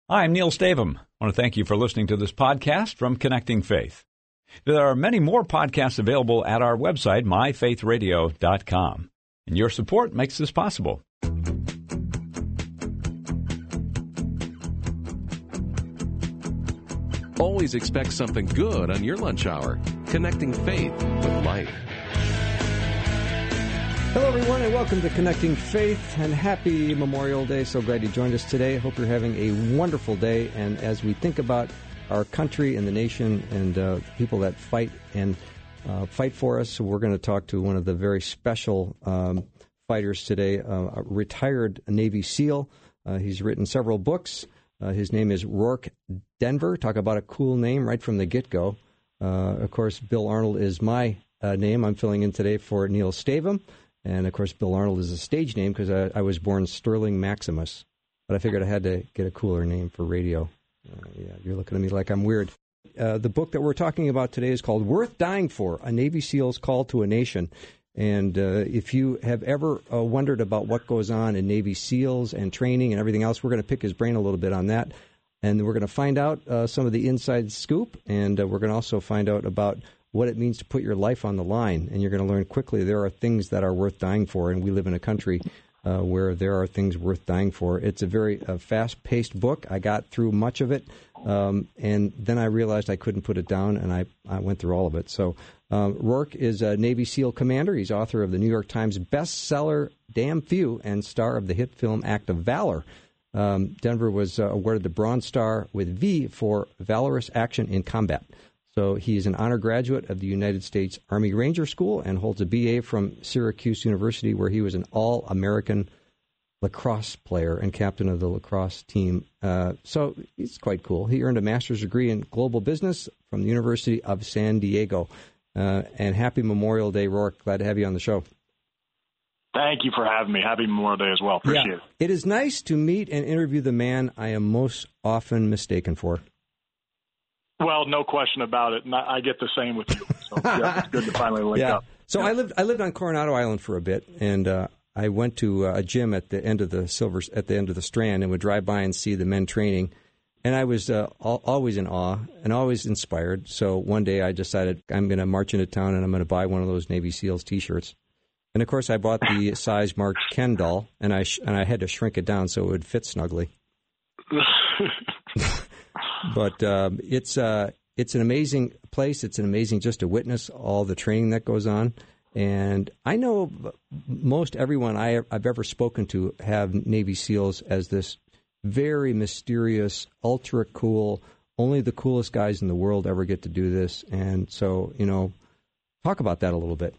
Hi, I'm Neil Stavum. I want to thank you for listening to this podcast from Connecting Faith. There are many more podcasts available at our website, myfaithradio.com. And your support makes this possible. Always expect something good on your lunch hour. Connecting Faith with Life. Hello, everyone, and welcome to Connecting Faith, and happy Memorial Day. So glad you joined us today. Hope you're having a wonderful day. And as we think about our country and the nation and the people that fight for us, we're going to talk to one of the very special fighters today, a retired Navy SEAL. He's written several books. His name is Roark Denver. Talk about a cool name right from the get-go. Of course, Bill Arnold is my name. I'm filling in today for Neil Stavum. And, of course, Bill Arnold is a stage name because I was born Sterling Maximus. But I figured I had to get a cooler name for radio. Yeah, you're looking at me like I'm weird. The book that we're talking about today is called Worth Dying For, A Navy SEAL's Call to a Nation. And if you have ever wondered about what goes on in Navy SEALs and training and everything else, we're going to pick his brain a little bit on that. And we're going to find out some of the inside scoop, and we're going to also find out about what it means to put your life on the line. And you're going to learn quickly there are things that are worth dying for, and we live in a country where there are things worth dying for. It's a very fast-paced book. I got through much of it, and then I realized I couldn't put it down, and I went through all of it. So Roark is a Navy SEAL commander. He's author of the New York Times bestseller Damn Few and star of the hit film Act of Valor. Denver was awarded the Bronze Star with V for valorous action in combat. So he is an honor graduate of the United States Army Ranger School and holds a BA from Syracuse University, where he was an all-American lacrosse player and captain of the lacrosse team. So he's quite cool. He earned a master's degree in global business from the University of San Diego. And happy Memorial Day, Roark. Glad to have you on the show. Thank you for having me. Happy Memorial Day as well. Appreciate it. It is nice to meet and interview the man I am most often mistaken for. Well, no question about it, and I get the same with you. So yeah, it's good to finally link up. So I lived on Coronado Island for a bit, and I went to a gym at the end of the Strand, and would drive by and see the men training. And I was always in awe and always inspired. So one day I decided I'm going to march into town and I'm going to buy one of those Navy SEALs T-shirts. And of course I bought the size marked Ken doll, and I had to shrink it down so it would fit snugly. But it's an amazing place. It's an amazing just to witness all the training that goes on. And I know most everyone I've ever spoken to have Navy SEALs as this very mysterious, ultra cool, only the coolest guys in the world ever get to do this. And so, talk about that a little bit.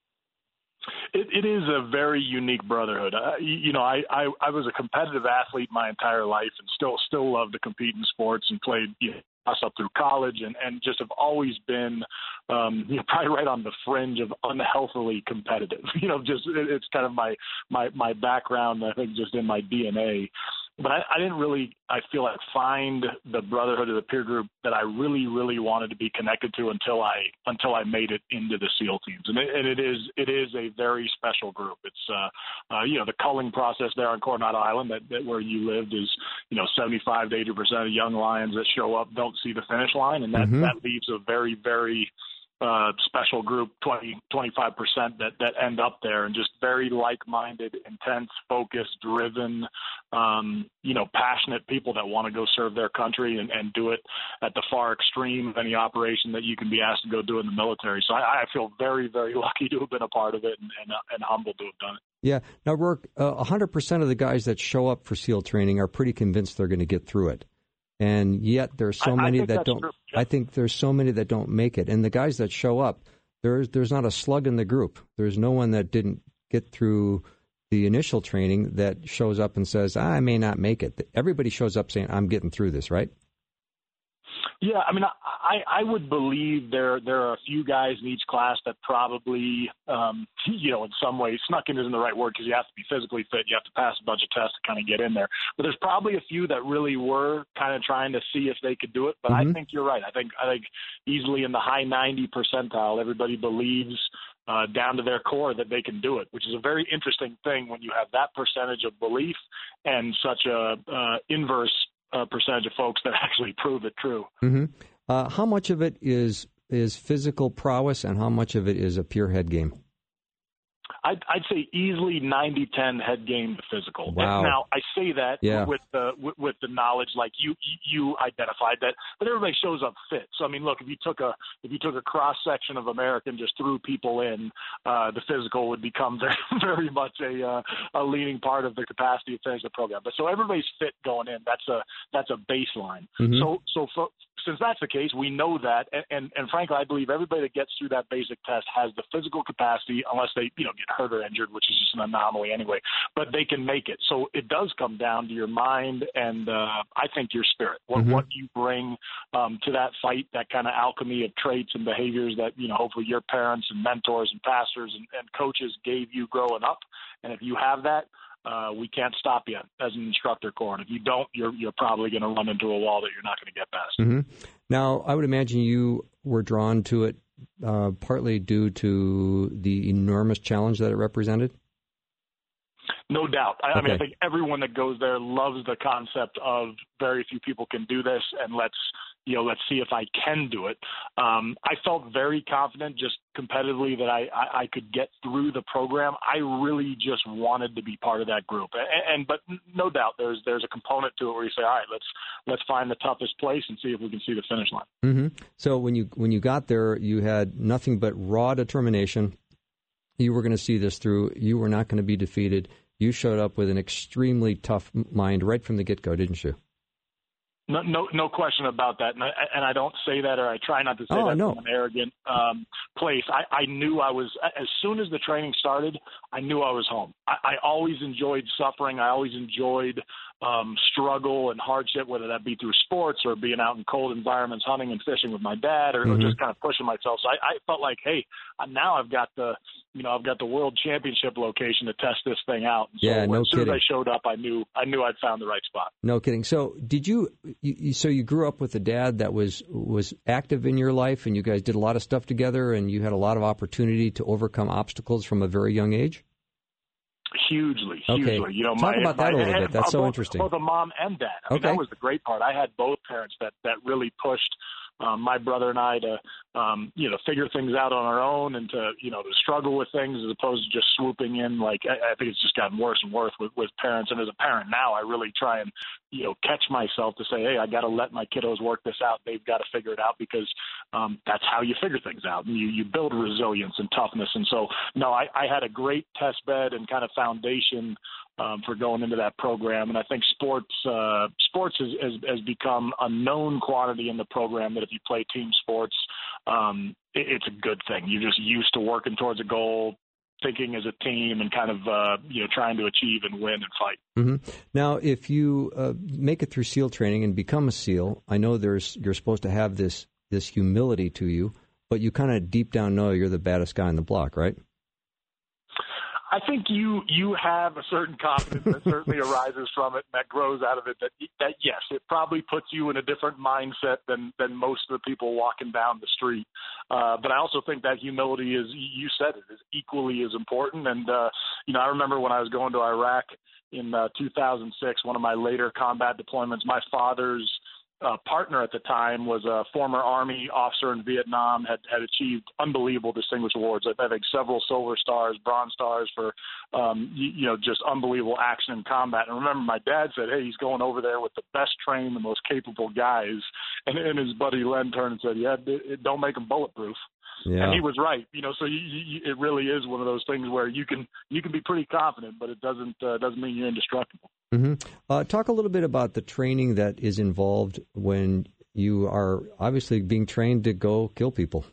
It is a very unique brotherhood. I was a competitive athlete my entire life, and still love to compete in sports, and played us up through college, and just have always been probably right on the fringe of unhealthily competitive. It's kind of my background. I think just in my DNA. But I didn't really, I feel like, find the brotherhood of the peer group that I really, really wanted to be connected to until I made it into the SEAL teams. And it is a very special group. It's the culling process there on Coronado Island that where you lived is 75 to 80% of young lions that show up don't see the finish line, and that leaves a very, very special group, 25% that end up there, and just very like-minded, intense, focused, driven, passionate people that want to go serve their country and do it at the far extreme of any operation that you can be asked to go do in the military. So I feel very, very lucky to have been a part of it and humbled to have done it. Yeah. Now, Roark, 100% of the guys that show up for SEAL training are pretty convinced they're going to get through it. And yet there's so many that don't. Yeah. I think there's so many that don't make it. And the guys that show up, there's not a slug in the group. There's no one that didn't get through the initial training that shows up and says, I may not make it. Everybody shows up saying, I'm getting through this, right? Yeah, I mean, I would believe there are a few guys in each class that probably, in some ways, snuck in isn't the right word because you have to be physically fit. You have to pass a bunch of tests to kind of get in there. But there's probably a few that really were kind of trying to see if they could do it. But I think you're right. I think easily in the high 90 percentile, everybody believes down to their core that they can do it, which is a very interesting thing when you have that percentage of belief and such a inverse percentage of folks that actually prove it true. Mm-hmm. How much of it is physical prowess, and how much of it is a pure head game? I'd say easily 90-10 head game to physical. Wow. Now I say that with the knowledge like you identified that, but everybody shows up fit. So I mean, look, if you took a cross section of America and just threw people in, the physical would become very very much a leading part of the capacity to finish the program. But so everybody's fit going in. That's a baseline. Mm-hmm. Since that's the case, we know that, and frankly, I believe everybody that gets through that basic test has the physical capacity, unless they get hurt or injured, which is just an anomaly anyway. But they can make it. So it does come down to your mind and I think your spirit, what you bring to that fight, that kind of alchemy of traits and behaviors that hopefully your parents and mentors and pastors and coaches gave you growing up. And if you have that, we can't stop you as an instructor core. And if you don't, you're probably going to run into a wall that you're not going to get past. Mm-hmm. Now, I would imagine you were drawn to it partly due to the enormous challenge that it represented? No doubt. I mean, I think everyone that goes there loves the concept of very few people can do this, and let's see if I can do it. I felt very confident just competitively that I could get through the program. I really just wanted to be part of that group. But no doubt there's a component to it where you say, all right, let's find the toughest place and see if we can see the finish line. Mm-hmm. So when you got there, you had nothing but raw determination. You were going to see this through. You were not going to be defeated. You showed up with an extremely tough mind right from the get-go, didn't you? No question about that, and I don't say that, or I try not to say that from an arrogant place. I knew I was, as soon as the training started, I knew I was home. I always enjoyed suffering. I always enjoyed struggle and hardship, whether that be through sports or being out in cold environments, hunting and fishing with my dad, or just kind of pushing myself. So I felt like, hey, now I've got the world championship location to test this thing out. And so as soon as I showed up, I knew I'd found the right spot. No kidding. So did you grew up with a dad that was active in your life, and you guys did a lot of stuff together, and you had a lot of opportunity to overcome obstacles from a very young age? Hugely. Okay. Talk about that a little bit. That's so interesting. Both a mom and dad. I mean, that was the great part. I had both parents that really pushed my brother and I to, figure things out on our own and to struggle with things as opposed to just swooping in. Like, I think it's just gotten worse and worse with parents. And as a parent now, I really try and, catch myself to say, hey, I got to let my kiddos work this out. They've got to figure it out because that's how you figure things out. And you build resilience and toughness. And so, no, I had a great test bed and kind of foundation for going into that program. And I think sports has become a known quantity in the program that if you play team sports, it's a good thing. You're just used to working towards a goal, thinking as a team, and kind of trying to achieve and win and fight. Mm-hmm. Now, if you make it through SEAL training and become a SEAL, I know you're supposed to have this humility to you, but you kind of deep down know you're the baddest guy on the block, right? I think you have a certain confidence that certainly arises from it and that grows out of it, that yes, it probably puts you in a different mindset than most of the people walking down the street. But I also think that humility is equally as important. And, I remember when I was going to Iraq in 2006, one of my later combat deployments, my father's partner at the time was a former Army officer in Vietnam, had achieved unbelievable distinguished awards. I think several Silver Stars, Bronze Stars for, just unbelievable action in combat. And remember, my dad said, hey, he's going over there with the best trained, the most capable guys. And his buddy Len turned and said, yeah, don't make them bulletproof. Yeah. And he was right, so it really is one of those things where you can be pretty confident, but it doesn't mean you're indestructible. Mm-hmm. Talk a little bit about the training that is involved when you are obviously being trained to go kill people.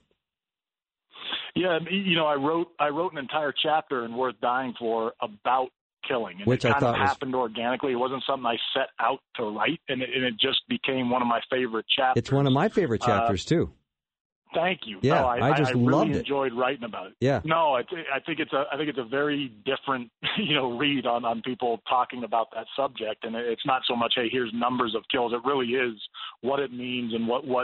Yeah, I wrote an entire chapter in Worth Dying For about killing, and which it kind of happened organically. It wasn't something I set out to write, and it just became one of my favorite chapters. It's one of my favorite chapters too. Thank you. Yeah, no, I just really loved it. Enjoyed writing about it. Yeah. No, I think it's a very different read on people talking about that subject, and it's not so much, hey, here's numbers of kills. It really is what it means and what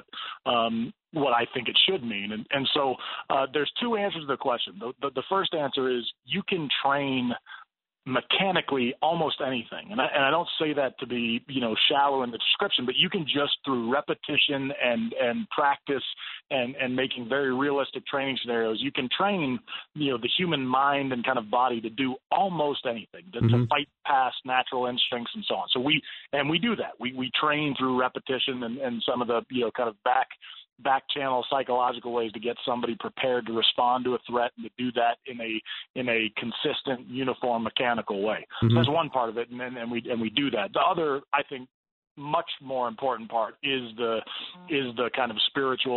I think it should mean. And so there's two answers to the question. The first answer is you can train mechanically almost anything. And I don't say that to be, shallow in the description, but you can just through repetition and practice and making very realistic training scenarios, you can train, the human mind and kind of body to do almost anything, to fight past natural instincts and so on. So we do that. We train through repetition and some of the, kind of back channel psychological ways to get somebody prepared to respond to a threat and to do that in a consistent, uniform, mechanical way. So that's one part of it, and we do that. The other, I think, much more important part is the kind of spiritual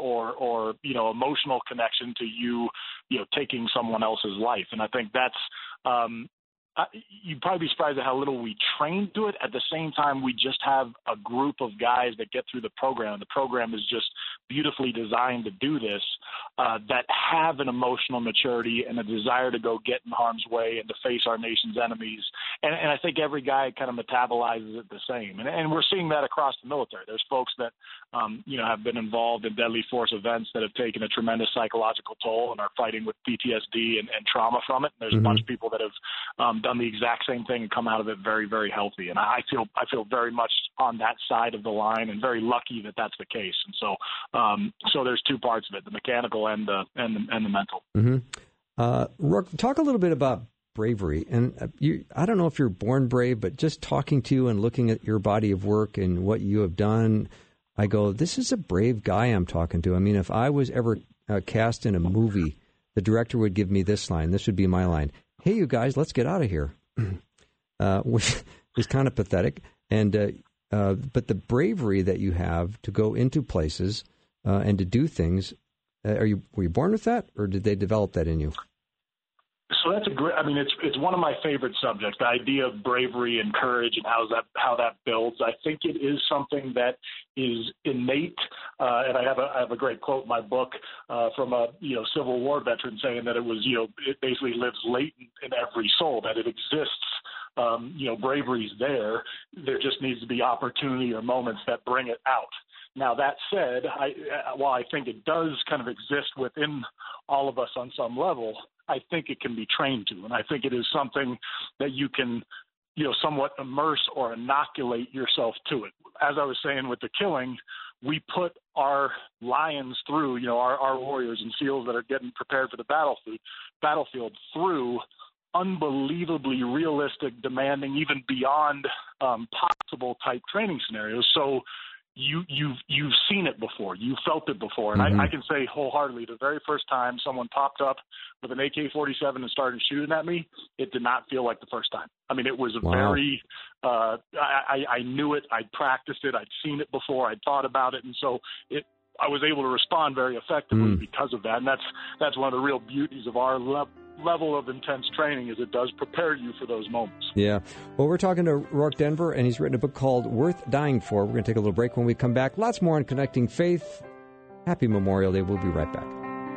or emotional connection to you taking someone else's life, and I think that's. You'd probably be surprised at how little we train to it. At the same time, we just have a group of guys that get through the program. The program is just beautifully designed to do this, that have an emotional maturity and a desire to go get in harm's way and to face our nation's enemies. And I think every guy kind of metabolizes it the same. And we're seeing that across the military. There's folks that, have been involved in deadly force events that have taken a tremendous psychological toll and are fighting with PTSD and trauma from it. And there's a bunch of people that have done the exact same thing and come out of it very, very healthy. And I feel very much on that side of the line and very lucky that that's the case. And so there's two parts of it, the mechanical and the mental. Rourke, talk a little bit about bravery. And I don't know if you're born brave, but just talking to you and looking at your body of work and what you have done, I go, this is a brave guy I'm talking to. I mean, if I was ever cast in a movie, the director would give me this line. This would be my line. Hey, you guys, let's get out of here, which is kind of pathetic. And but the bravery that you have to go into places and to do things, were you born with that, or did they develop that in you? So that's it's one of my favorite subjects, the idea of bravery and courage and how that builds. I think it is something that is innate, and I have a great quote in my book from a Civil War veteran saying that it was it basically lives latent in every soul, that it exists. Bravery's there. There just needs to be opportunity or moments that bring it out. Now, that said, while I think it does kind of exist within all of us on some level, I think it can be trained to. And I think it is something that you can, somewhat immerse or inoculate yourself to it. As I was saying with the killing, we put our lions through, our warriors and SEALs that are getting prepared for the battlefield through unbelievably realistic, demanding, even beyond possible type training scenarios. So you've seen it before, you felt it before, and I can say wholeheartedly, the very first time someone popped up with an AK-47 and started shooting at me, it did not feel like the first time. I mean, it was very. I knew it, I'd practiced it, I'd seen it before, I'd thought about it, and so I was able to respond very effectively because of that. And that's one of the real beauties of our level of intense training, is it does prepare you for those moments. Yeah. Well, we're talking to Rourke Denver, and he's written a book called Worth Dying For. We're going to take a little break. When we come back, lots more on Connecting Faith. Happy Memorial Day. We'll be right back.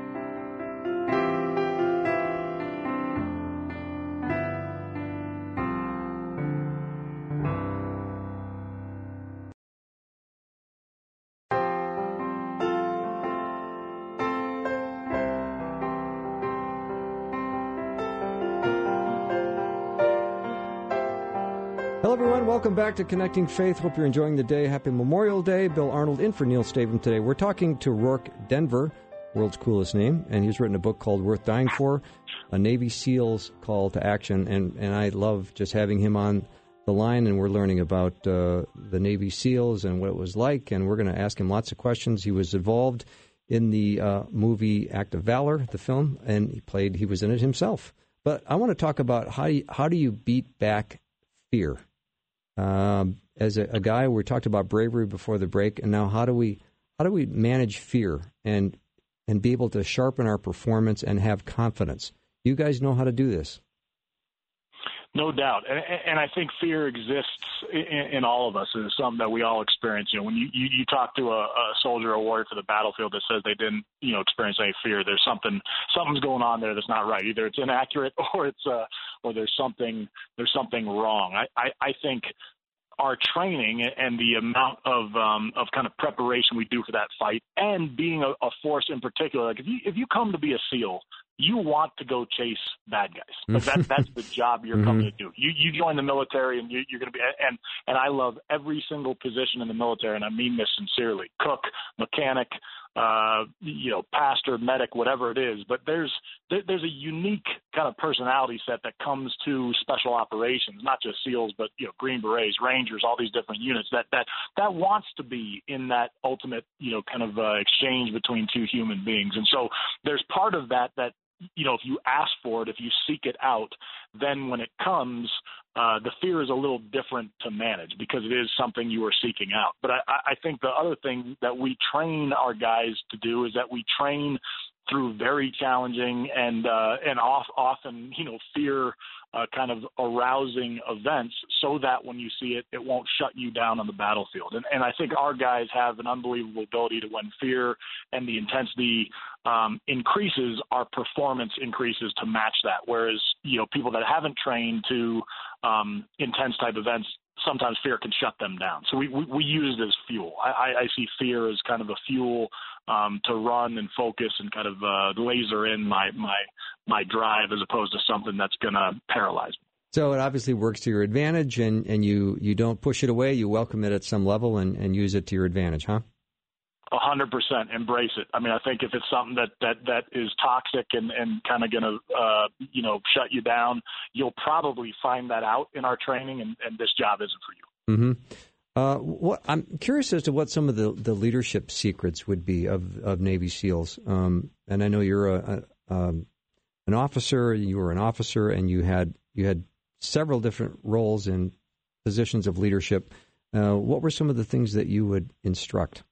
Hello, everyone. Welcome back to Connecting Faith. Hope you're enjoying the day. Happy Memorial Day. Bill Arnold in for Neil Stavum today. We're talking to Rourke Denver, world's coolest name, and he's written a book called Worth Dying For, a Navy SEAL's call to action. And I love just having him on the line, and we're learning about the Navy SEALs and what it was like, and we're going to ask him lots of questions. He was involved in the movie Act of Valor, the film, and he was in it himself. But I want to talk about how do you beat back fear? As a guy, we talked about bravery before the break, and now how do we manage fear and be able to sharpen our performance and have confidence? You guys know how to do this. No doubt, and I think fear exists in all of us. It's something that we all experience. When you talk to a soldier or warrior for the battlefield that says they didn't, experience any fear, there's something's going on there that's not right. Either it's inaccurate or there's something wrong. I think our training and the amount of kind of preparation we do for that fight, and being a force in particular, like if you come to be a SEAL, you want to go chase bad guys. Like that's the job you're coming to do. You join the military, and you're going to be. And I love every single position in the military, and I mean this sincerely: cook, mechanic, pastor, medic, whatever it is. But there's a unique kind of personality set that comes to special operations, not just SEALs, but Green Berets, Rangers, all these different units that wants to be in that ultimate kind of exchange between two human beings. And so there's part of that if you ask for it, if you seek it out, then when it comes, the fear is a little different to manage because it is something you are seeking out. But I think the other thing that we train our guys to do is that we train through very challenging and often fear kind of arousing events, so that when you see it, it won't shut you down on the battlefield. And I think our guys have an unbelievable ability to, when fear and the intensity increases, our performance increases to match that. Whereas people that haven't trained to intense type events, sometimes fear can shut them down. So we use it as fuel. I see fear as kind of a fuel to run and focus and kind of laser in my drive, as opposed to something that's going to paralyze me. So it obviously works to your advantage, and you don't push it away. You welcome it at some level and use it to your advantage, huh? 100% embrace it. I mean, I think if it's something that is toxic and kind of going to, shut you down, you'll probably find that out in our training, and this job isn't for you. Mm-hmm. I'm curious as to what some of the leadership secrets would be of Navy SEALs. And I know you're an officer. You were an officer, and you had several different roles in positions of leadership. What were some of the things that you would instruct?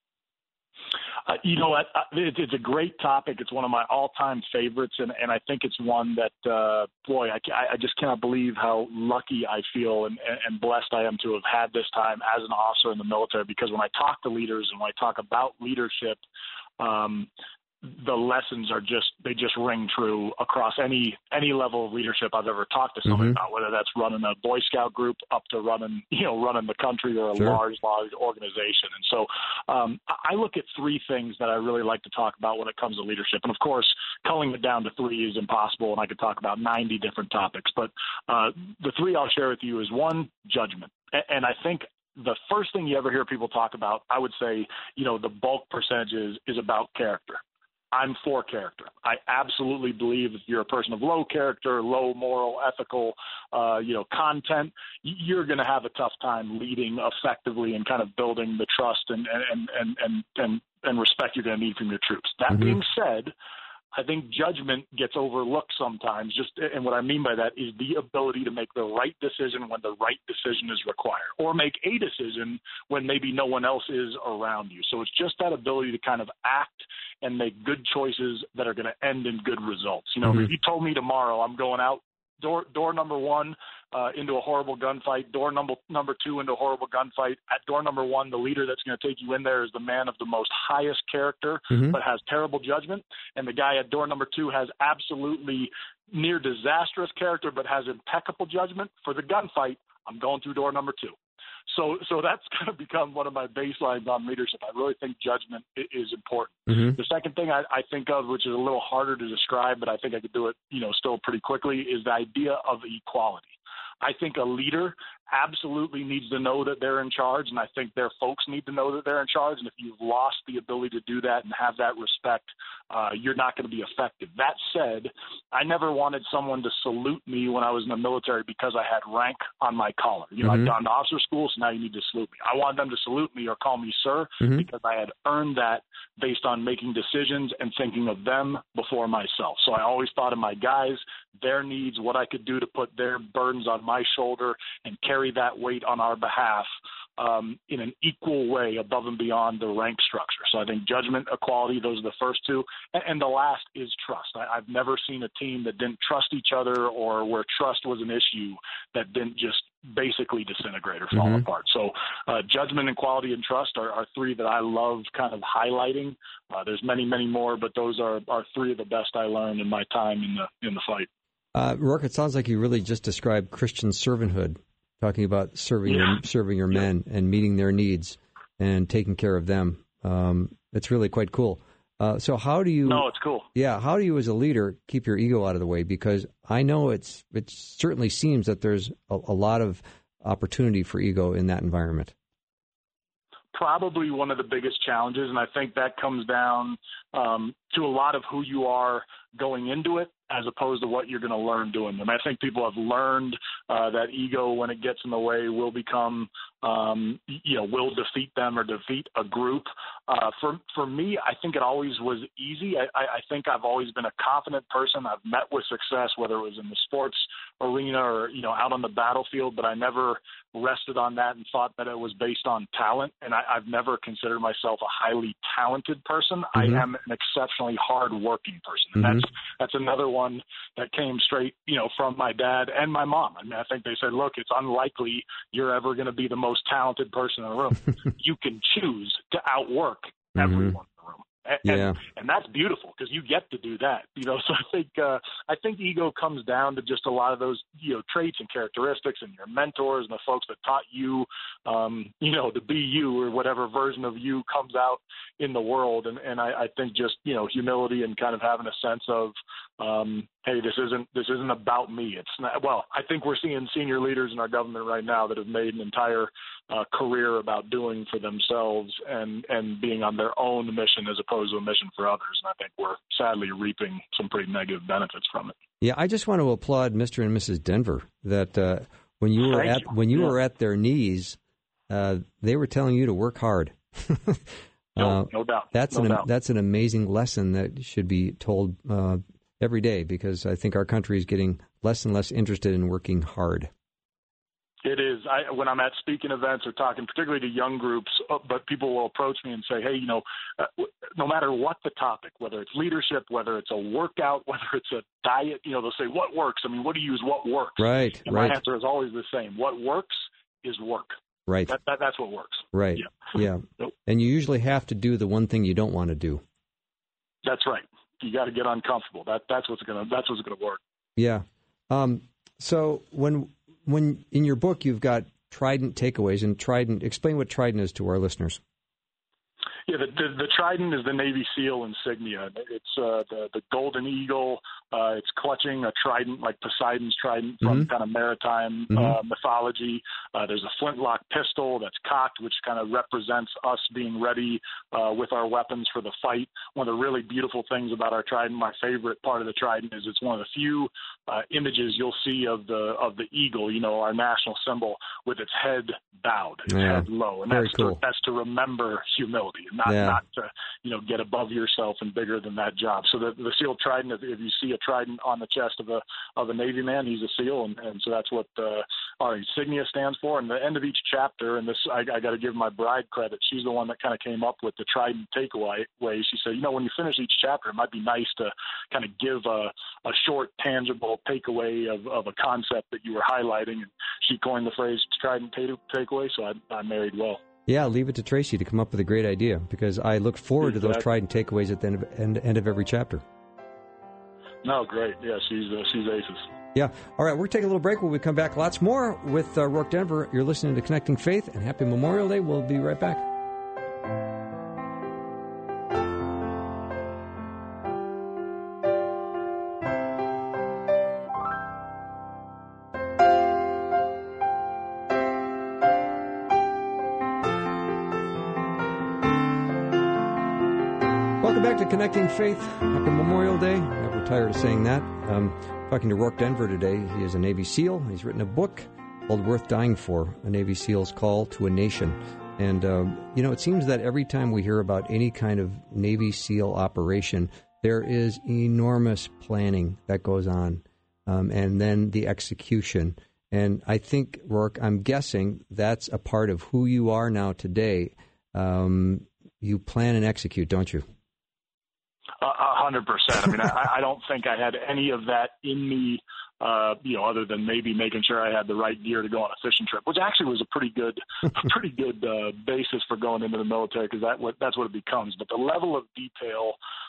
It's a great topic. It's one of my all-time favorites, and I think it's one that, I just cannot believe how lucky I feel and blessed I am to have had this time as an officer in the military, because when I talk to leaders and when I talk about leadership, the lessons they just ring true across any level of leadership I've ever talked to somebody about, whether that's running a Boy Scout group up to running the country or a large organization. And so I look at three things that I really like to talk about when it comes to leadership. And of course, culling it down to three is impossible, and I could talk about 90 different topics. But the three I'll share with you is one, judgment. And I think the first thing you ever hear people talk about, I would say, the bulk percentages is about character. I'm for character. I absolutely believe if you're a person of low character, low moral, ethical, content, you're going to have a tough time leading effectively and kind of building the trust and respect you're going to need from your troops. That being said, I think judgment gets overlooked sometimes. And what I mean by that is the ability to make the right decision when the right decision is required, or make a decision when maybe no one else is around you. So it's just that ability to kind of act and make good choices that are going to end in good results. If you told me tomorrow I'm going out door number one into a horrible gunfight, door number two into a horrible gunfight. At door number one, the leader that's going to take you in there is the man of the most highest character, but has terrible judgment. And the guy at door number two has absolutely near disastrous character, but has impeccable judgment. For the gunfight, I'm going through door number two. So that's kind of become one of my baselines on leadership. I really think judgment is important. The second thing I think of, which is a little harder to describe, but I think I could do it, still pretty quickly, is the idea of equality. I think a leader absolutely needs to know that they're in charge, and I think their folks need to know that they're in charge. And if you've lost the ability to do that and have that respect, you're not going to be effective. That said, I never wanted someone to salute me when I was in the military because I had rank on my collar. I'd gone to officer school, so now you need to salute me. I wanted them to salute me or call me sir because I had earned that based on making decisions and thinking of them before myself. So I always thought of my guys, their needs, what I could do to put their burdens on my shoulder and carry that weight on our behalf in an equal way above and beyond the rank structure. So I think judgment, equality, those are the first two. And the last is trust. I've never seen a team that didn't trust each other, or where trust was an issue that didn't just basically disintegrate or fall apart. So judgment, equality, and trust are three that I love kind of highlighting. There's many, many more, but those are three of the best I learned in my time in the fight. Rourke, it sounds like you really just described Christian servanthood, talking about serving your men and meeting their needs and taking care of them. It's really quite cool. So how do you? No, it's cool. Yeah, how do you, as a leader, keep your ego out of the way? Because I know it certainly seems that there's a lot of opportunity for ego in that environment. Probably one of the biggest challenges, and I think that comes down to a lot of who you are going into it, as opposed to what you're going to learn doing them. I think people have learned that ego, when it gets in the way, will become, will defeat them or defeat a group. For me, I think it always was easy. I think I've always been a confident person. I've met with success, whether it was in the sports arena or, out on the battlefield, but I never rested on that and thought that it was based on talent. And I've never considered myself a highly talented person. Mm-hmm. I am an exceptionally hard-working person. And that's another one that came straight, from my dad and my mom. I mean, I think they said, look, it's unlikely you're ever going to be the most talented person in the room. You can choose to outwork everyone in the room. And that's beautiful, because you get to do that, So I think ego comes down to just a lot of those, traits and characteristics, and your mentors and the folks that taught you, to be you, or whatever version of you comes out in the world. And I think just, humility and kind of having a sense of, hey, this isn't about me. It's not. Well, I think we're seeing senior leaders in our government right now that have made an entire career about doing for themselves and being on their own mission as opposed to a mission for others. And I think we're sadly reaping some pretty negative benefits from it. Yeah, I just want to applaud Mr. and Mrs. Denver that when you were at their knees, they were telling you to work hard. No doubt. That's an amazing lesson that should be told every day, because I think our country is getting less and less interested in working hard. It is. When I'm at speaking events or talking, particularly to young groups, but people will approach me and say, hey, no matter what the topic, whether it's leadership, whether it's a workout, whether it's a diet, they'll say, what works? I mean, what do you use? What works? Right. And my answer is always the same. What works is work. Right. That's what works. Right. Yeah. Nope. And you usually have to do the one thing you don't want to do. That's right. You got to get uncomfortable. That's what's gonna work. Yeah. So when in your book you've got Trident takeaways, and Trident, explain what Trident is to our listeners. Yeah, the Trident is the Navy SEAL insignia. It's the golden eagle. It's clutching a trident like Poseidon's trident from kind of maritime mythology. There's a flintlock pistol that's cocked, which kind of represents us being ready with our weapons for the fight. One of the really beautiful things about our trident, my favorite part of the trident, is it's one of the few images you'll see of the eagle, our national symbol, with its head bowed, its head low. And that's to remember humility. Not to, get above yourself and bigger than that job. So the SEAL Trident, if you see a trident on the chest of a Navy man, he's a SEAL, and so that's what our insignia stands for. And the end of each chapter, and this I got to give my bride credit. She's the one that kind of came up with the Trident takeaway. She said, when you finish each chapter, it might be nice to kind of give a short, tangible takeaway of a concept that you were highlighting. And she coined the phrase Trident takeaway, so I married well. Yeah, leave it to Tracy to come up with a great idea, because I look forward to those Trident takeaways at the end of every chapter. No, great. Yeah, she's aces. Yeah. All right, we're taking a little break. When we come back, lots more with Rourke Denver. You're listening to Connecting Faith, and happy Memorial Day. We'll be right back. Welcome back to Connecting Faith. Happy Memorial Day. Never tired of saying that. Talking to Rourke Denver today. He is a Navy SEAL. He's written a book called Worth Dying For, A Navy SEAL's Call to a Nation. And, it seems that every time we hear about any kind of Navy SEAL operation, there is enormous planning that goes on, and then the execution. And I think, Rourke, I'm guessing that's a part of who you are now today. You plan and execute, don't you? 100%. I mean, I don't think I had any of that in me, other than maybe making sure I had the right gear to go on a fishing trip, which actually was a pretty good basis for going into the military, because that's what it becomes. But the level of detail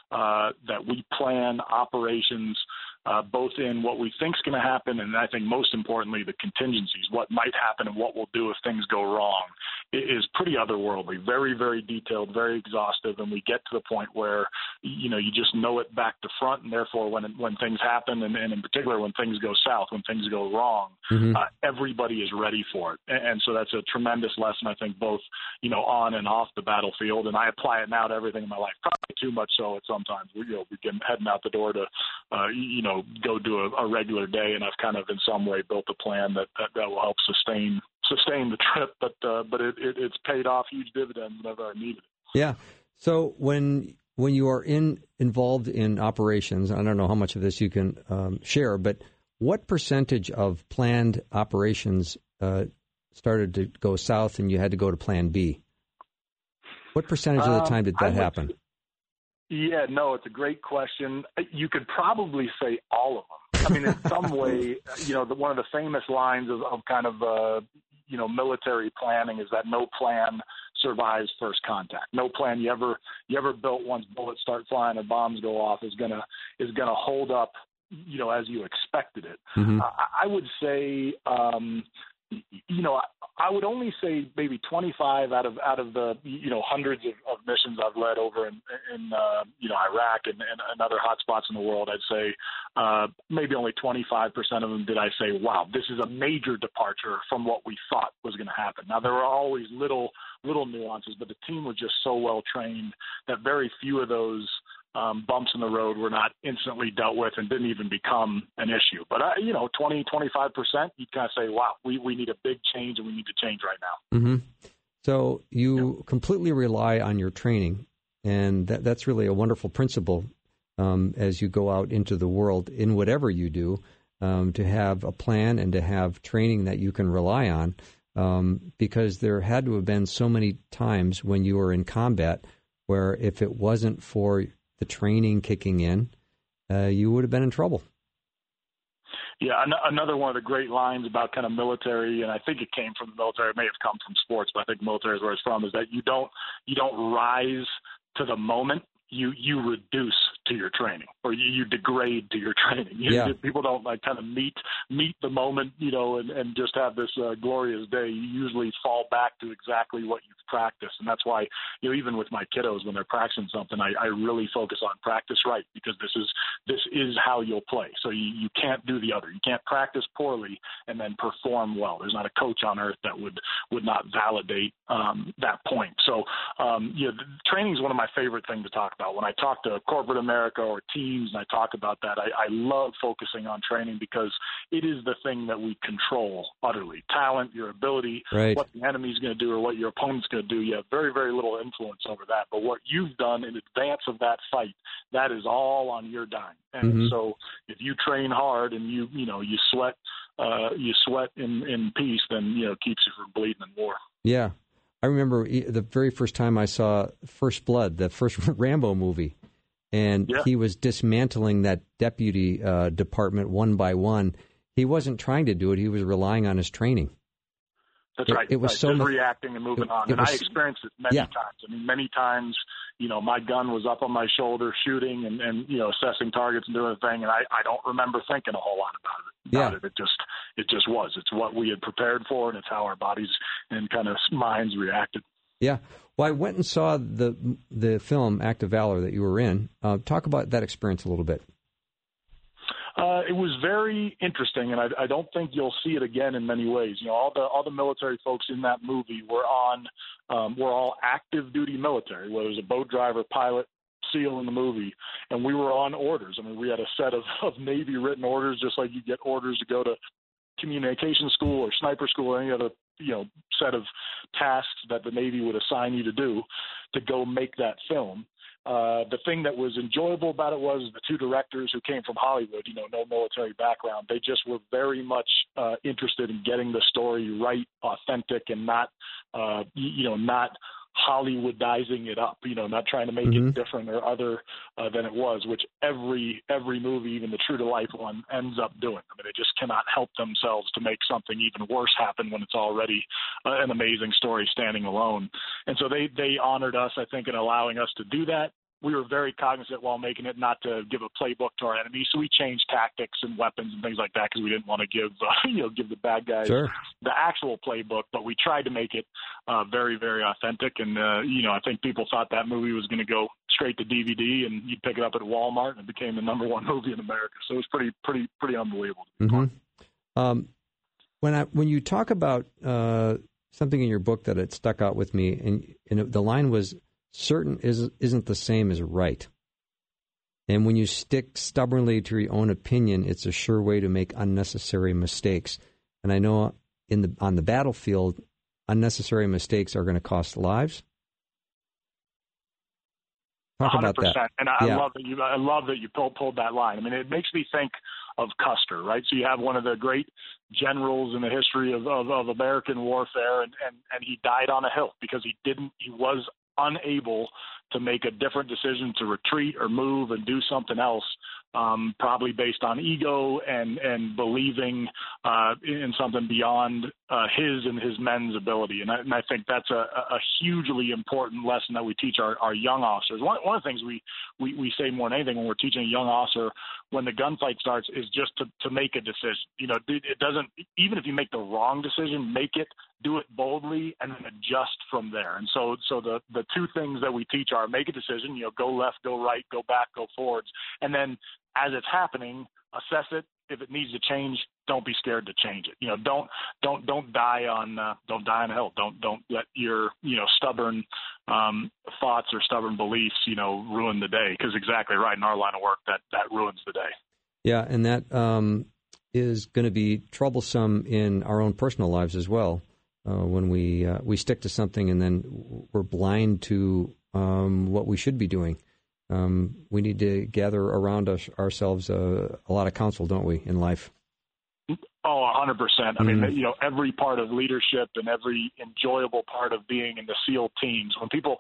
that we plan operations both in what we think is going to happen, and I think most importantly, the contingencies, what might happen and what we'll do if things go wrong, is pretty otherworldly, very, very detailed, very exhaustive, and we get to the point where, you just know it back to front, and therefore when things happen, and in particular when things go south, when things go wrong, everybody is ready for it. And so that's a tremendous lesson, I think, both, on and off the battlefield, and I apply it now to everything in my life, probably too much so at sometimes we get heading out the door to, go do a regular day, and I've kind of in some way built a plan that will help sustain the trip, but it's paid off huge dividends whenever I needed it. Yeah. So when you are involved in operations, I don't know how much of this you can share, but what percentage of planned operations started to go south and you had to go to Plan B? What percentage of the time did that happen? Yeah, no, it's a great question. You could probably say all of them. I mean, in some way, one of the famous lines of kind of, military planning is that no plan survives first contact. No plan you ever built once bullets start flying or bombs go off is gonna hold up, as you expected it. Mm-hmm. I would say, I would only say maybe 25 out of the hundreds of missions I've led over in Iraq and other hot spots in the world. I'd say maybe only 25% of them did I say, wow, this is a major departure from what we thought was going to happen. Now there were always little nuances, but the team was just so well trained that very few of those bumps in the road were not instantly dealt with and didn't even become an issue. But, 20, 25%, you'd kind of say, wow, we need a big change and we need to change right now. Mm-hmm. So you completely rely on your training, and that's really a wonderful principle as you go out into the world in whatever you do, to have a plan and to have training that you can rely on, because there had to have been so many times when you were in combat where if it wasn't for the training kicking in, you would have been in trouble. Yeah, another one of the great lines about kind of military, and I think it came from the military, it may have come from sports, but I think military is where it's from, is that you don't rise to the moment. You reduce to your training, or you degrade to your training. People don't kind of meet the moment, and just have this glorious day. You usually fall back to exactly what you've practiced, and that's why even with my kiddos when they're practicing something, I really focus on practice right, because this is how you'll play. So you can't do the other. You can't practice poorly and then perform well. There's not a coach on earth that would not validate that point. So training is one of my favorite things to talk about. When I talk to corporate America or teams and I talk about that, I love focusing on training because it is the thing that we control utterly. Talent, your ability, right. What the enemy's going to do or what your opponent's going to do, you have very, very little influence over that. But what you've done in advance of that fight, that is all on your dime. And so if you train hard and you sweat in peace, then keeps you from bleeding in war. Yeah. I remember the very first time I saw First Blood, the first Rambo movie, and he was dismantling that deputy department one by one. He wasn't trying to do it. He was relying on his training. That's right. It was so just reacting and moving on. And I experienced it many times. I mean, many times, my gun was up on my shoulder shooting and assessing targets and doing a thing, and I don't remember thinking a whole lot about it. It just was. It's what we had prepared for, and it's how our bodies and kind of minds reacted. Yeah. Well, I went and saw the film Act of Valor that you were in. Talk about that experience a little bit. It was very interesting, and I don't think you'll see it again in many ways. All the military folks in that movie were all active duty military, whether it was a boat driver, pilot, SEAL in the movie, and we were on orders. I mean, we had a set of Navy written orders, just like you get orders to go to communication school or sniper school or any other set of tasks that the Navy would assign you to do to go make that film. The thing that was enjoyable about it was the two directors who came from Hollywood, no military background. They just were very much interested in getting the story right, authentic, and not Hollywoodizing it up, not trying to make it different or other than it was, which every movie, even the true to life one, ends up doing. I mean, they just cannot help themselves to make something even worse happen when it's already an amazing story standing alone. And so they honored us, I think, in allowing us to do that. we were very cognizant while making it not to give a playbook to our enemies. So we changed tactics and weapons and things like that because we didn't want to give give the bad guys the actual playbook. But we tried to make it very, very authentic. And I think people thought that movie was going to go straight to DVD and you'd pick it up at Walmart, and it became the #1 movie in America. So it was pretty unbelievable. Mm-hmm. When you talk about something in your book that it stuck out with me, and the line was, certain isn't the same as right. And when you stick stubbornly to your own opinion, it's a sure way to make unnecessary mistakes. And I know on the battlefield, unnecessary mistakes are going to cost lives. Talk 100%. About that. And I love that you pulled that line. I mean, it makes me think of Custer, right? So you have one of the great generals in the history of American warfare, and he died on a hill because he was unable to make a different decision to retreat or move and do something else, probably based on ego and believing in something beyond his and his men's ability. And I think that's a hugely important lesson that we teach our young officers. One of the things we say more than anything when we're teaching a young officer when the gunfight starts is just to make a decision. It doesn't, even if you make the wrong decision, do it boldly and then adjust from there. And so the two things that we teach are make a decision, go left, go right, go back, go forwards. And then as it's happening, assess it. If it needs to change, don't be scared to change it. Don't die on a hill. Don't let your stubborn thoughts or stubborn beliefs ruin the day, because exactly right, in our line of work that ruins the day. Yeah, and that is going to be troublesome in our own personal lives as well. When we stick to something and then we're blind to what we should be doing. We need to gather around ourselves a lot of counsel, don't we, in life? Oh, 100%. I mean, every part of leadership and every enjoyable part of being in the SEAL teams.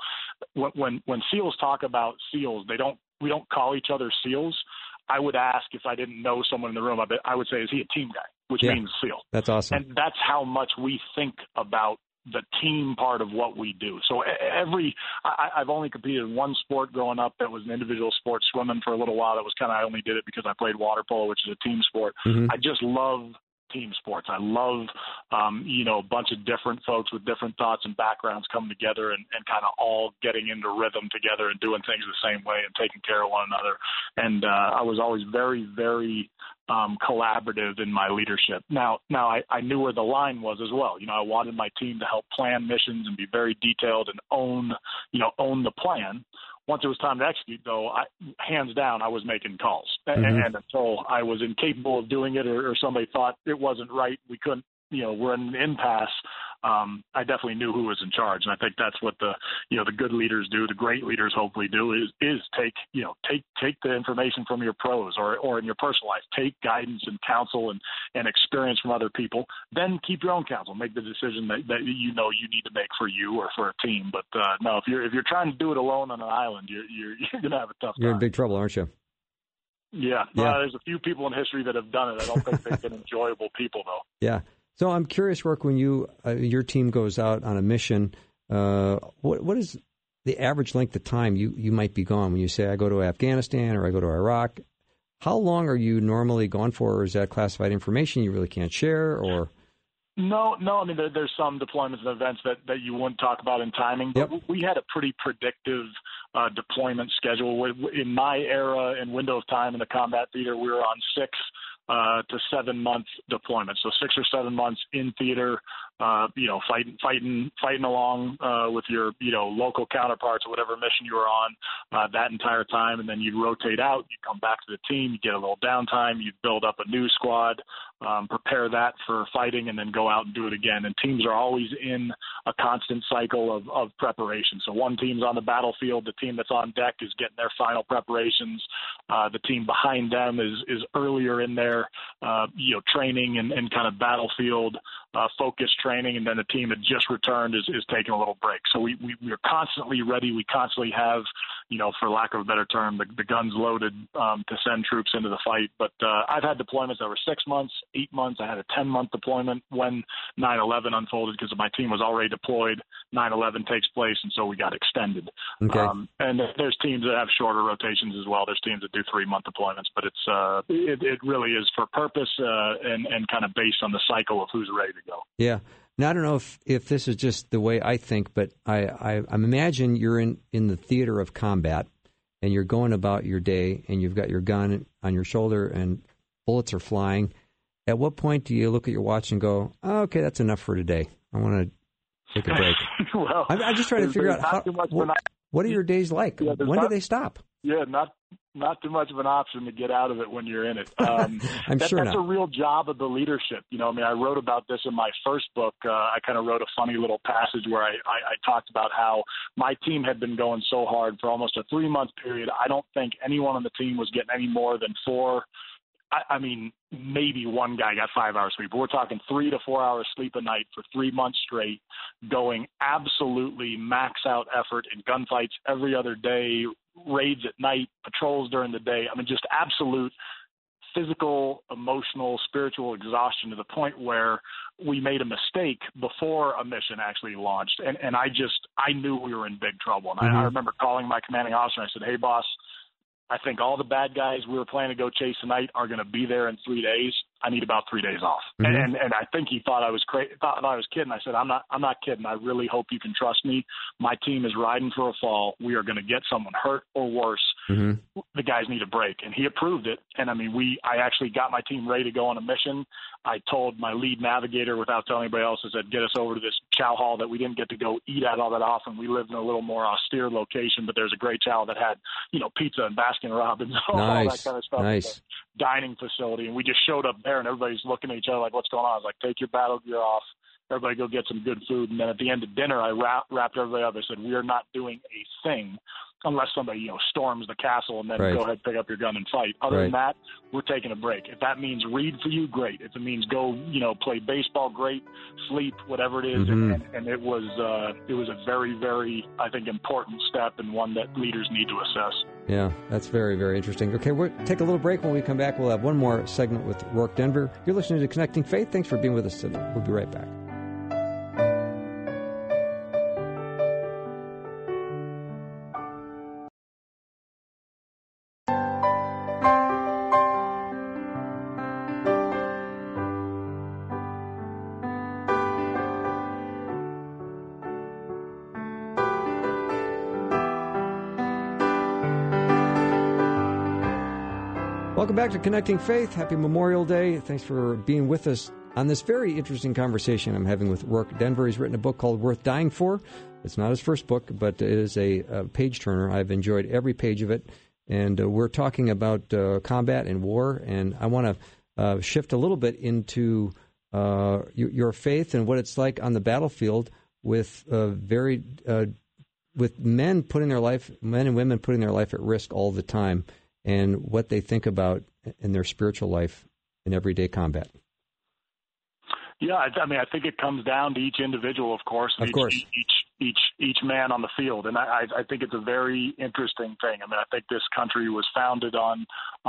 When SEALs talk about SEALs, we don't call each other SEALs. I would ask, if I didn't know someone in the room, I would say, is he a team guy? Which means SEAL. That's awesome. And that's how much we think about the team part of what we do. So I've only competed in one sport growing up that was an individual sport, swimming for a little while. That was I only did it because I played water polo, which is a team sport. Mm-hmm. I just love team sports. I love, a bunch of different folks with different thoughts and backgrounds coming together and kind of all getting into rhythm together and doing things the same way and taking care of one another. And I was always very, very collaborative in my leadership. Now I knew where the line was as well. I wanted my team to help plan missions and be very detailed and own the plan. Once it was time to execute, though, hands down, I was making calls. Mm-hmm. And until I was incapable of doing it or somebody thought it wasn't right, we couldn't, we're in an impasse, I definitely knew who was in charge. And I think that's what the good leaders do, the great leaders hopefully do, is take the information from your pros or in your personal life, take guidance and counsel and experience from other people, then keep your own counsel, make the decision that you need to make for you or for a team. But no, if you're trying to do it alone on an island, you're going to have a tough time. You're in big trouble, aren't you? Yeah. There's a few people in history that have done it. I don't think they've been enjoyable people, though. Yeah. So I'm curious, Rourke, when your team goes out on a mission, what is the average length of time you might be gone? When you say I go to Afghanistan or I go to Iraq, how long are you normally gone for? Or is that classified information you really can't share? Or No. I mean, there's some deployments and events that you wouldn't talk about in timing, but we had a pretty predictive deployment schedule. In my era and window of time in the combat theater, we were on 6 to 7 month deployment. So 6 or 7 months in theater, fighting along with your, local counterparts or whatever mission you were on that entire time. And then you'd rotate out, you'd come back to the team, you'd get a little downtime, you'd build up a new squad, prepare that for fighting, and then go out and do it again. And teams are always in a constant cycle of preparation. So one team's on the battlefield, the team that's on deck is getting their final preparations. The team behind them is earlier in their, training and kind of battlefield focused training, and then the team that just returned is taking a little break. So we are constantly ready. We constantly have, for lack of a better term, the guns loaded to send troops into the fight. But I've had deployments that were 6 months, 8 months. I had a 10-month deployment when 9/11 unfolded because my team was already deployed. 9/11 takes place, and so we got extended. Okay. And there's teams that have shorter rotations as well. There's teams that do 3-month deployments, but it really is for purpose and kind of based on the cycle of who's ready to go. Yeah. Now, I don't know if this is just the way I think, but I imagine you're in the theater of combat and you're going about your day and you've got your gun on your shoulder and bullets are flying. At what point do you look at your watch and go, oh, okay, that's enough for today. I want to take a break. Well, I'm just trying to figure out what are your days like? Yeah, when do they stop? Yeah, not too much of an option to get out of it when you're in it. I'm sure that's not. a real job of the leadership. I wrote about this in my first book. I kind of wrote a funny little passage where I talked about how my team had been going so hard for almost a 3-month period. I don't think anyone on the team was getting any more than 4. I mean, maybe one guy got 5 hours sleep. But we're talking 3 to 4 hours sleep a night for 3 months straight, going absolutely max out effort in gunfights every other day, raids at night, patrols during the day. I mean, just absolute physical, emotional, spiritual exhaustion to the point where we made a mistake before a mission actually launched. And I knew we were in big trouble. And I remember calling my commanding officer and I said, hey, boss, I think all the bad guys we were planning to go chase tonight are going to be there in 3 days. I need about 3 days off. And I think he thought I was thought I was kidding. I said, I'm not kidding. I really hope you can trust me. My team is riding for a fall. We are going to get someone hurt or worse. The guys need a break. And he approved it. And I mean, I actually got my team ready to go on a mission. I told my lead navigator without telling anybody else, I said, get us over to this chow hall that we didn't get to go eat at all that often. We lived in a little more austere location, but there's a great chow that had, pizza and Baskin Robbins, all that kind of stuff. Nice. Dining facility. And we just showed up there and everybody's looking at each other like, what's going on? I was like, take your battle gear off. Everybody go get some good food. And then at the end of dinner, I wrapped everybody up. I said, we are not doing a thing unless somebody, storms the castle and then go ahead, pick up your gun and fight. Other than that, we're taking a break. If that means read for you, great. If it means go, play baseball, great. Sleep, whatever it is. And it was a very, very, I think, important step and one that leaders need to assess. Yeah, that's very, very interesting. Okay, we'll take a little break. When we come back, we'll have one more segment with Rourke Denver. You're listening to Connecting Faith. Thanks for being with us today. We'll be right back. Welcome back to Connecting Faith. Happy Memorial Day. Thanks for being with us on this very interesting conversation I'm having with Rourke Denver. He's written a book called Worth Dying For. It's not his first book, but it is a page-turner. I've enjoyed every page of it. And we're talking about combat and war, and I want to shift a little bit into your faith and what it's like on the battlefield with with men and women putting their life at risk all the time, and what they think about in their spiritual life in everyday combat. Yeah, I mean, I think it comes down to each individual, of course. Each man on the field, and I think it's a very interesting thing. I mean, I think this country was founded on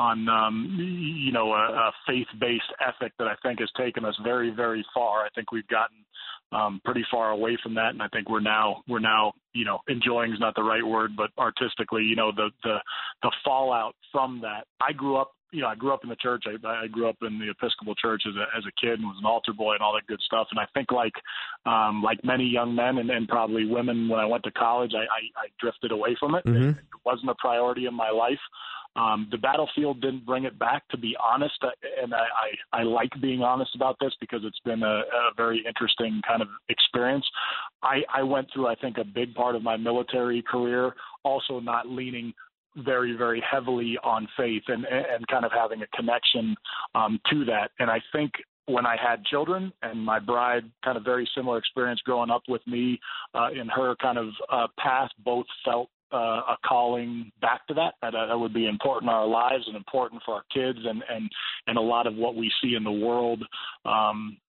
a faith-based ethic that I think has taken us very, very far. I think we've gotten pretty far away from that, and I think we're now enjoying is not the right word, but artistically, the fallout from that. I grew up in the church. I grew up in the Episcopal Church as a kid and was an altar boy and all that good stuff. And I think like many young men and probably women, when I went to college, I drifted away from it. It wasn't a priority in my life. The battlefield didn't bring it back, to be honest, and I like being honest about this because it's been a very interesting kind of experience. I went through, I think, a big part of my military career also not leaning very, very heavily on faith and kind of having a connection to that. And I think when I had children and my bride, kind of very similar experience growing up with me in her kind of path, both felt a calling back to that would be important in our lives and important for our kids and a lot of what we see in the world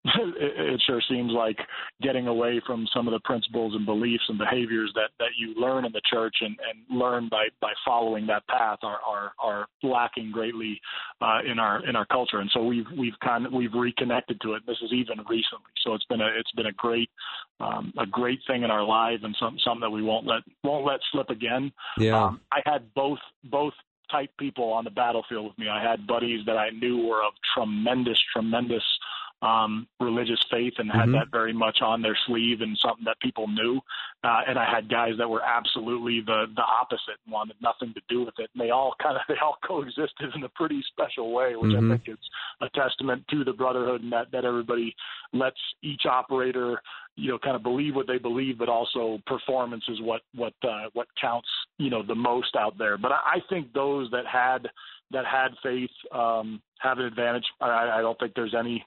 it sure seems like getting away from some of the principles and beliefs and behaviors that you learn in the church and learn by following that path are lacking greatly in our culture. And so we've reconnected to it. This is even recently. So it's been a great thing in our life, and something that we won't let slip again. Yeah. I had both type people on the battlefield with me. I had buddies that I knew were of tremendous religious faith and had that very much on their sleeve and something that people knew. And I had guys that were absolutely the opposite and wanted nothing to do with it. And they all coexisted in a pretty special way, which I think is a testament to the brotherhood, and that everybody lets each operator, kind of believe what they believe, but also performance is what counts, the most out there. But I think those that had faith have an advantage. I don't think there's any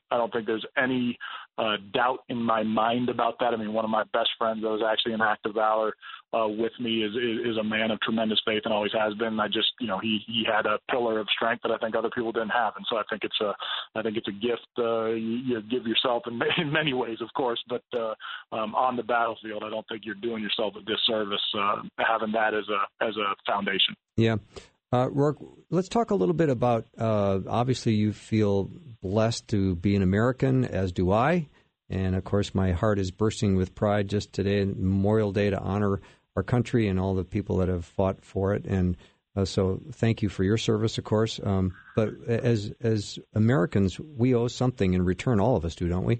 doubt in my mind about that. I mean, one of my best friends that was actually in active valor with me is a man of tremendous faith and always has been. I just, he had a pillar of strength that I think other people didn't have, and so I think it's a gift you give yourself in many ways, of course. But on the battlefield, I don't think you're doing yourself a disservice having that as a foundation. Yeah. Rourke, let's talk a little bit about, obviously you feel blessed to be an American, as do I. And, of course, my heart is bursting with pride just today, Memorial Day, to honor our country and all the people that have fought for it. And so thank you for your service, of course. But as Americans, we owe something in return. All of us do, don't we?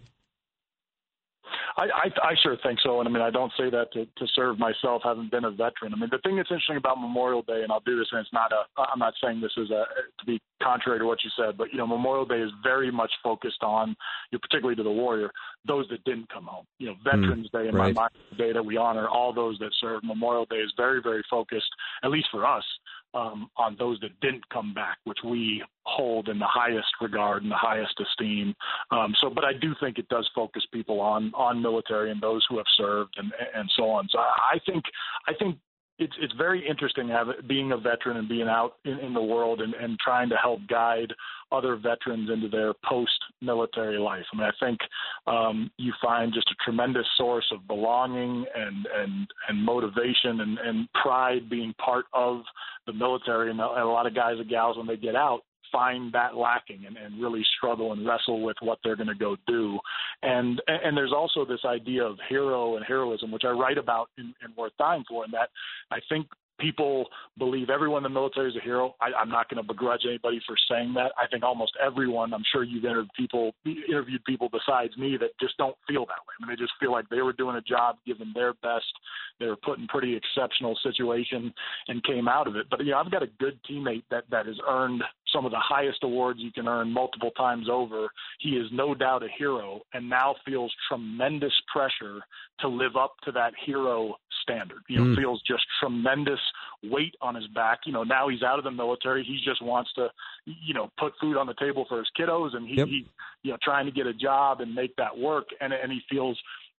I sure think so. And I mean, I don't say that to serve myself, having been a veteran. I mean, the thing that's interesting about Memorial Day, and I'll do this, and I'm not saying this is to be contrary to what you said, but, Memorial Day is very much focused on, particularly to the warrior, those that didn't come home. Veterans Day, in my mind, the day that we honor all those that served. Memorial Day is very, very focused, at least for us, on those that didn't come back, which we hold in the highest regard and the highest esteem. But I do think it does focus people on military and those who have served and so on. So I think it's very interesting being a veteran and being out in the world and trying to help guide other veterans into their post-military life. I mean, I think you find just a tremendous source of belonging and motivation and pride being part of the military. And a lot of guys and gals, when they get out, find that lacking and really struggle and wrestle with what they're going to go do. And there's also this idea of hero and heroism, which I write about in Worth Dying For, and that I think people believe everyone in the military is a hero. I'm not going to begrudge anybody for saying that. I think almost everyone, I'm sure you've interviewed people besides me that just don't feel that way. I mean, they just feel like they were doing a job, given their best. They were put in pretty exceptional situation and came out of it. But, I've got a good teammate that has earned some of the highest awards you can earn multiple times over. He is no doubt a hero and now feels tremendous pressure to live up to that hero standard. Feels just tremendous weight on his back. Now he's out of the military. He just wants to, put food on the table for his kiddos, and he's trying to get a job and make that work. And he feels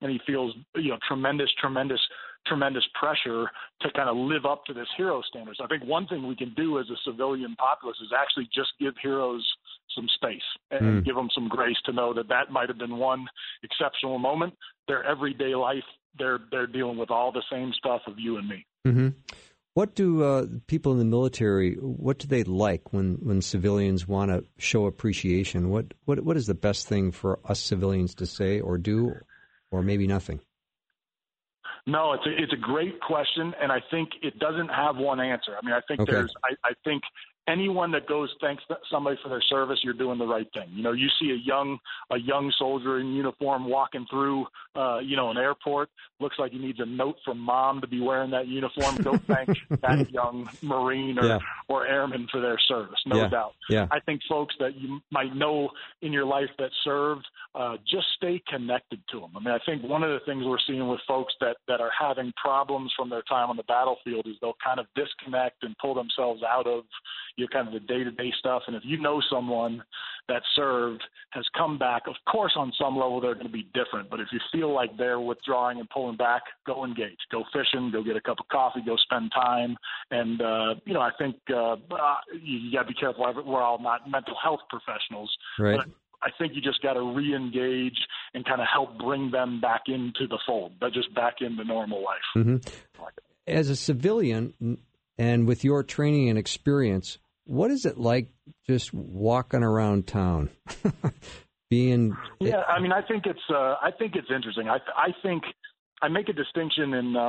tremendous pressure to kind of live up to this hero standard. So I think one thing we can do as a civilian populace is actually just give heroes some space and give them some grace to know that might have been one exceptional moment. Their everyday life, they're dealing with all the same stuff of you and me. Mm-hmm. What do people in the military, what do they like when civilians want to show appreciation? What is the best thing for us civilians to say or do, or maybe nothing? No, it's a great question, and I think it doesn't have one answer. I mean, I think I think anyone that goes thanks somebody for their service, you're doing the right thing. You see a young soldier in uniform walking through, an airport. Looks like he needs a note from mom to be wearing that uniform. Go thank that young Marine or airman for their service, no doubt. Yeah. I think folks that you might know in your life that served, just stay connected to them. I mean, I think one of the things we're seeing with folks that are having problems from their time on the battlefield is they'll kind of disconnect and pull themselves out of kind of the day-to-day stuff. And if you know someone that served, has come back, of course, on some level, they're going to be different. But if you feel like they're withdrawing and pulling back, go engage, go fishing, go get a cup of coffee, go spend time. And, I think you got to be careful. We're all not mental health professionals. Right. But I think you just got to re-engage and kind of help bring them back into the fold, but just back into normal life. Mm-hmm. As a civilian, and with your training and experience, what is it like just walking around town? Yeah, I mean, I think it's interesting. I think I make a distinction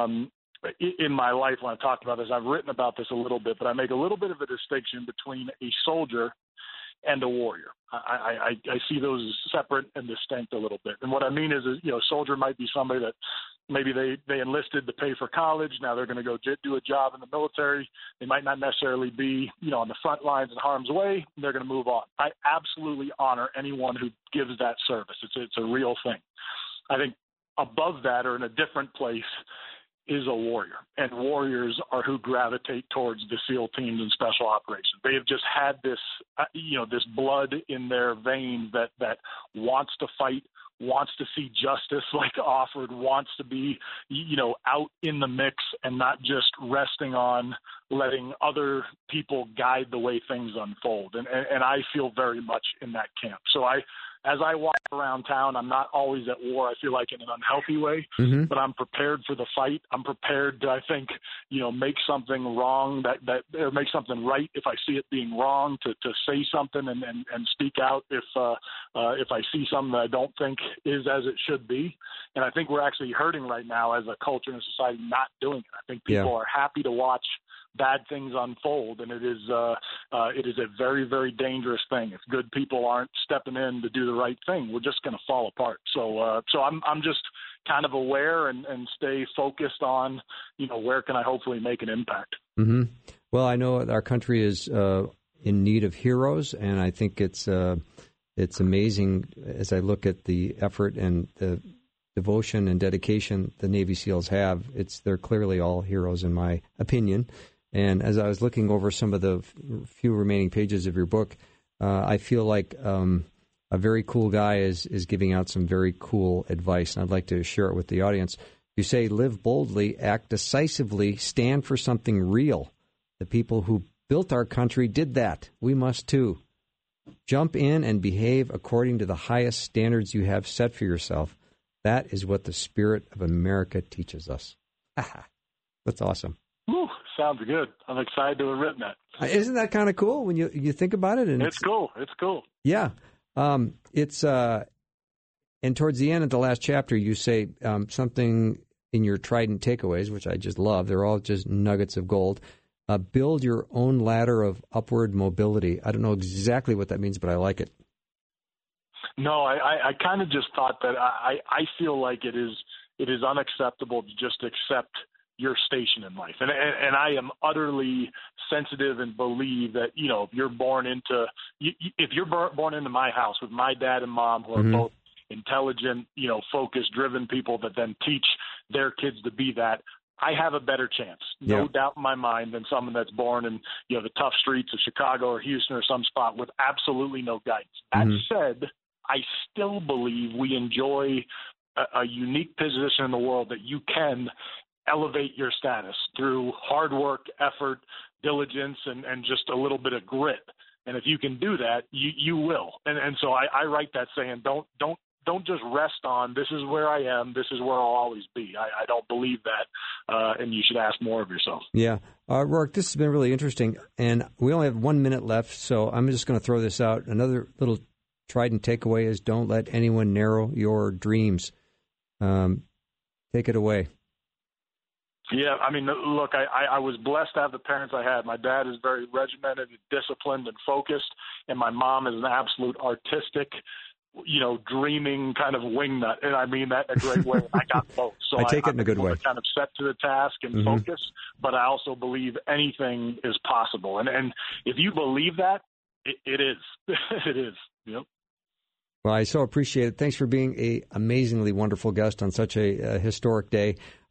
in my life when I've talked about this. I've written about this a little bit, but I make a little bit of a distinction between a soldier and a warrior. I see those as separate and distinct a little bit. And what I mean is, a soldier might be somebody that maybe they enlisted to pay for college. Now they're going to go do a job in the military. They might not necessarily be, on the front lines in harm's way. They're going to move on. I absolutely honor anyone who gives that service. It's a real thing. I think above that, or in a different place, is a warrior, and warriors are who gravitate towards the SEAL teams and special operations. They have just had this, this blood in their veins that wants to fight, wants to see justice offered, wants to be, out in the mix and not just resting on letting other people guide the way things unfold. And I feel very much in that camp. So as I walk around town, I'm not always at war. I feel like in an unhealthy way, but I'm prepared for the fight. I'm prepared to, I think, make something wrong or make something right if I see it being wrong, to say something and speak out if I see something that I don't think is as it should be. And I think we're actually hurting right now as a culture and a society not doing it. I think people are happy to watch bad things unfold, and it is a very, very dangerous thing. If good people aren't stepping in to do the right thing, we're just going to fall apart. So I'm just kind of aware and stay focused on, where can I hopefully make an impact. Mm-hmm. Well, I know our country is in need of heroes, and I think it's amazing as I look at the effort and the devotion and dedication the Navy SEALs have. They're clearly all heroes in my opinion. And as I was looking over some of the few remaining pages of your book, I feel like a very cool guy is giving out some very cool advice, and I'd like to share it with the audience. You say, live boldly, act decisively, stand for something real. The people who built our country did that. We must too. Jump in and behave according to the highest standards you have set for yourself. That is what the spirit of America teaches us. That's awesome. Whew, sounds good. I'm excited to have written that. Isn't that kind of cool when you think about it? And it's cool. It's cool. Yeah. And towards the end of the last chapter, you say something in your Trident takeaways, which I just love. They're all just nuggets of gold. Build your own ladder of upward mobility. I don't know exactly what that means, but I like it. No, I kind of just thought that I feel like it is unacceptable to just accept your station in life. And I am utterly sensitive and believe that, if you're born into my house with my dad and mom, who are both intelligent, focused, driven people that then teach their kids to be that, I have a better chance, no doubt in my mind, than someone that's born in, the tough streets of Chicago or Houston or some spot with absolutely no guidance. That said, I still believe we enjoy a unique position in the world that you can elevate your status through hard work, effort, diligence, and just a little bit of grit. And if you can do that, you will. And so I write that saying, don't just rest on, this is where I am, this is where I'll always be. I don't believe that, and you should ask more of yourself. Yeah. Roark, this has been really interesting, and we only have 1 minute left, so I'm just going to throw this out. Another little Trident takeaway is don't let anyone narrow your dreams. Take it away. Yeah, I mean, look, I was blessed to have the parents I had. My dad is very regimented, disciplined, and focused, and my mom is an absolute artistic, dreaming kind of wingnut, and I mean that in a great way. I got both. So I take it in a good way. Kind of set to the task and focus, but I also believe anything is possible. And if you believe that, it is. It is. Yep. Well, I so appreciate it. Thanks for being an amazingly wonderful guest on such a historic day.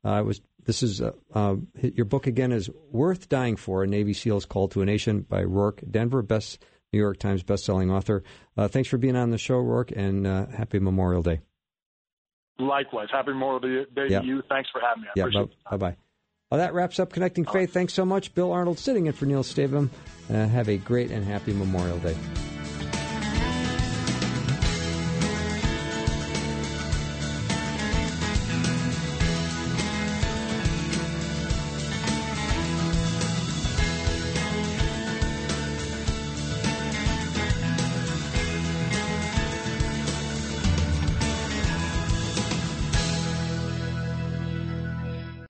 Your book again is Worth Dying For, A Navy SEAL's Call to a Nation by Roark Denver, New York Times bestselling author. Thanks for being on the show, Roark, and happy Memorial Day. Likewise. Happy Memorial Day to you. Thanks for having me. I appreciate it. Bye-bye. Well, that wraps up Connecting Faith. Thanks so much. Bill Arnold sitting in for Neil Stavum. Have a great and happy Memorial Day.